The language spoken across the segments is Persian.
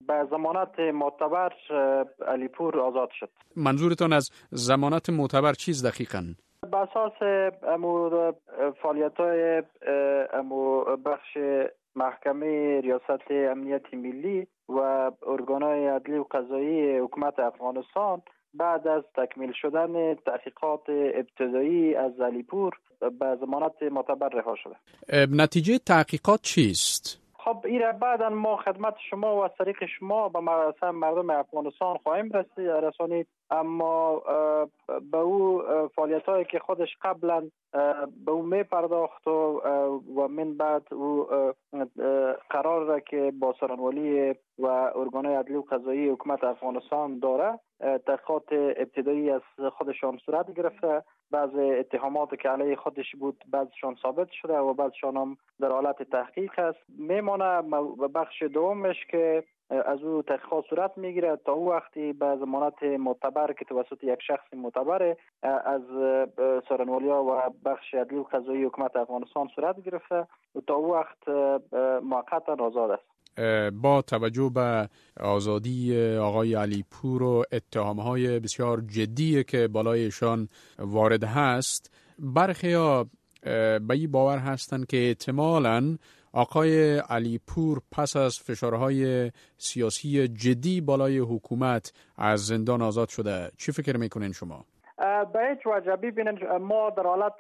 به ضمانت معتبر علیپور آزاد شد. منظورتان از ضمانت معتبر چیز دقیقاً؟ به اساس فعالیت‌های بخش محکمه ریاست امنیت ملی و ارگان‌های عدلی و قضایی حکومت افغانستان بعد از تکمیل شدن تحقیقات ابتدایی از علیپور به ضمانت معتبر رها شده. نتیجه تحقیقات چیست؟ خب این بعدا ما خدمت شما و از طریق شما به مردم افغانستان خواهیم رسانید، اما به او فعالیت‌هایی که خودش قبلا به او می پرداخت و من بعد او قرار را که با سرانوالی و ارگان‌های عدلی و قضایی حکومت افغانستان داره تحقیقات ابتدایی از خودشان صورت گرفته. بعض اتهامات که علیه خودش بود بعضشان ثابت شده و بعضشان هم در حالت تحقیق است. میمانه بخش دومش که از او تحقیقات صورت میگیره تا او وقتی به ضمانت معتبر که توسط یک شخص معتبر از سرانوالیا و بخش عدلی و قضایی حکومت افغانستان صورت گرفته و تا او وقت موقتا آزاد است. با توجه به آزادی آقای علیپور و اتهامهای بسیار جدی که بالایشان وارد هست، برخی‌ها به این باور هستند که احتمالاً آقای علیپور پس از فشارهای سیاسی جدی بالای حکومت از زندان آزاد شده. چی فکر میکنین شما؟ به هیچ وجه ببینید ما در حالت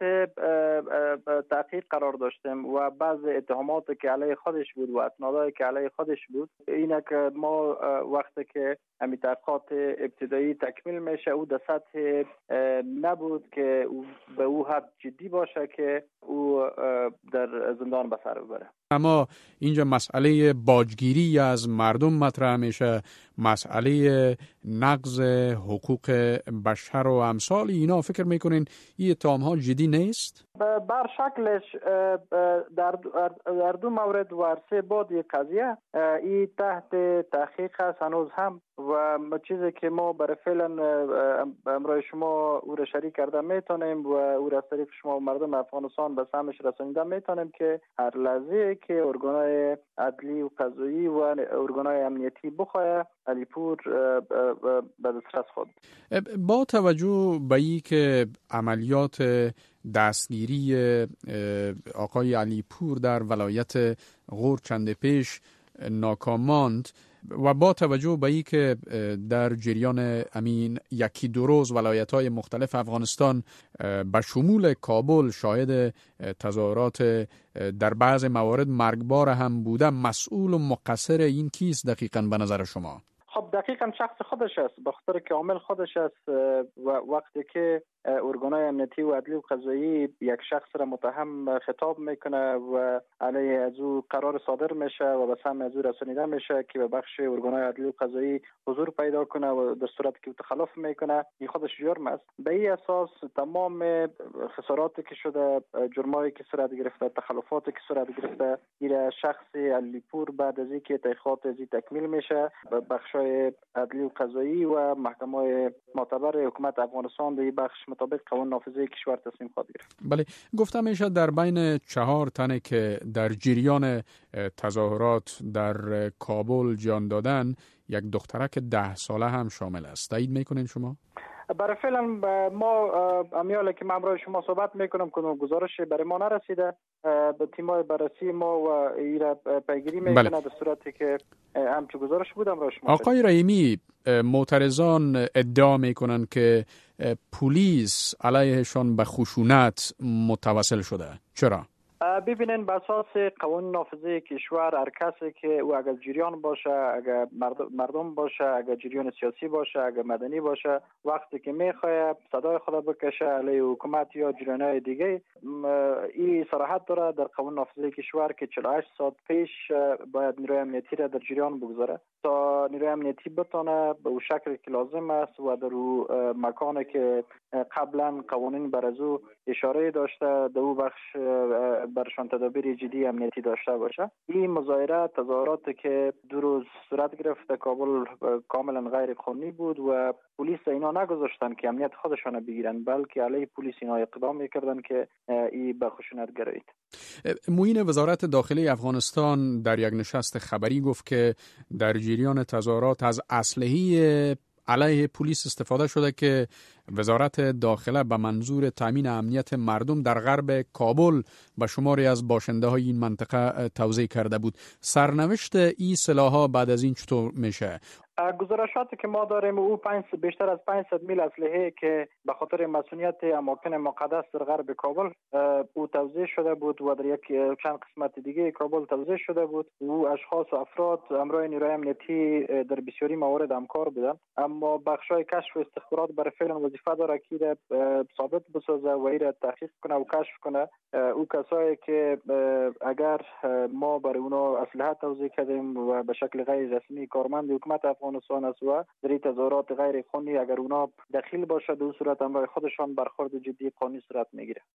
تحقیق قرار داشتیم و بعض اتهامات که علیه خودش بود و اسنادایی که علیه خودش بود اینه که ما وقتی که همین تحقیقات ابتدایی تکمیل میشه او در سطح نبود که به او حد جدی باشه که او در زندان به سر ببره. اما اینجا مسئله باجگیری از مردم مطرح میشه، مسئله نقض حقوق بشر و امثال اینا. فکر میکنین این اتهام‌ها جدی نیست؟ بر شکلش در دو مورد و سه بعد قضیه این تحت تحقیق است هنوز هم و چیزی که ما برای فعلا امروز شما او را شریک کرده میتونیم و او را از طریق شما مردم افغانستان به سهمش رسانیده میتونیم که هر لحظه که ارگان‌های عدلی و قضایی و ارگان‌های امنیتی بخواه علیپور به دسترس خود. با توجه به این که عملیات دستگیری آقای علیپور در ولایت غور چند پیش ناکام ماند و با توجه به این که در جریان امین یکی دو روز ولایت‌های مختلف افغانستان به شمول کابل شاهد تظاهرات در بعض موارد مرگبار هم بوده، مسئول و مقصر این کیست دقیقاً به نظر شما؟ خب دقیقاً شخص خودش است، به خاطر که عامل خودش است و وقتی که ارگان‌های امنیتی و عدلی و قضایی یک شخص را متهم خطاب میکنه و علیه از او قرار صادر میشه و به سهم از او رسانیده میشه که به بخش ارگان‌های عدلی و قضایی حضور پیدا کنه و در صورتی که تخلف میکنه این خودش جرم است. به این اساس تمام خساراتی که شده، جرمایی که صورت گرفته، تخلفاتی که صورت گرفته، این شخص علیپور بعد از اینکه تحقیقات از تکمیل میشه به بخش‌های عدلی و قضایی و محکمه‌های معتبر حکومت افغانستان به این بخش مطابق قانون نافذه کشور تصمیم خواهد گرفت. بله، گفتم میشه در بین 4 تنه که در جریان تظاهرات در کابل جان دادن یک دخترک 10 ساله هم شامل است. تایید میکنین شما؟ برای فعلا ما امیاله که امروز شما صحبت میکنم که گزارش برای ما نرسیده، به تیمای بررسی ما و ایرا پیگیری میکنه. بله. در صورتی که همچون گزارش بودم را شما. آقای رحیمی، معترضان ادعا میکنن که پلیس علیهشان به خشونت متوسل شده. چرا؟ ببینین به اساس قانون نافذه کشور هر کسی که او اگر جریان باشه، اگر مردم باشه، اگر جریان سیاسی باشه، اگر مدنی باشه، وقتی که میخواد صدای خود بکشه علیه حکومت یا جریان‌های دیگه، این صراحت داره در قانون نافذه کشور که 48 ساعت پیش باید نیروی امنیتی را در جریان بگذاره تا نیروی امنیتی بتونه به اون شکل که لازم است و در اون مکانی که قبلا قوانین بر از او اشاره داشته در او بخش برشان تدابیر جدی امنیتی داشته باشه. این مظاهره تظاهراتی که 2 روز صورت گرفت کابل کاملا غیر قانونی بود و پلیس اینا نگذاشتن که امنیت خودشان بگیرن، بلکه علیه پلیس اینا اقدام میکردن که این به خشونت گرایید. معین وزارت داخلی افغانستان در یک نشست خبری گفت که در جریان تظاهرات از اسلحه علیه پلیس استفاده شده که وزارت داخله به منظور تامین امنیت مردم در غرب کابل به شماری از باشنده های این منطقه توزیع کرده بود. سرنوشت این سلاح‌ها بعد از این چطور میشه؟ گزارشاتی که ما داریم او بیشتر از 500 میل اسلحه که به خاطر مسئولیت اماکن مقدس در غرب کابل او توزیع شده بود و در یک چند قسمت دیگه کابل توزیع شده بود. او اشخاص و افراد همراه نیروی امنیتی در بسیاری موارد همکار بودن، اما بخشای کشف و استخبارات برای فعلا وظیفه داره که ثابت بسازه و این تحقیق کنه و کشف کنه او کسایی که اگر ما برای اونا اسلحه توزیع کردیم و به شکل غیر رسمی کارمند حکومت افغانستان است و در تظاهرات غیر قانونی اگر اونا دخیل باشه در صورت همراه خودشان برخورد جدی قانونی صورت میگیره.